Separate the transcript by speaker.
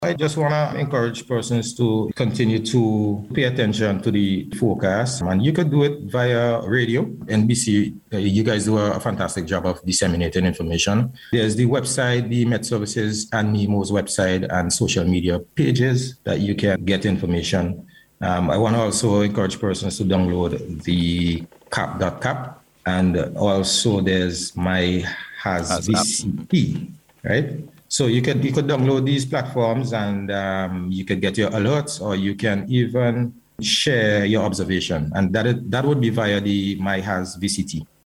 Speaker 1: I just want to encourage persons to continue to pay attention to the forecast. And you could do it via radio, NBC. You guys do a fantastic job of disseminating information. There's the website, the Met Services and NEMO's website and social media pages that you can get information. I want to also encourage persons to download the cap.cap. And also there's my has VCP, right? So you could download these platforms and you could get your alerts, or you can even share your observation, and that would be via the My Has VCT.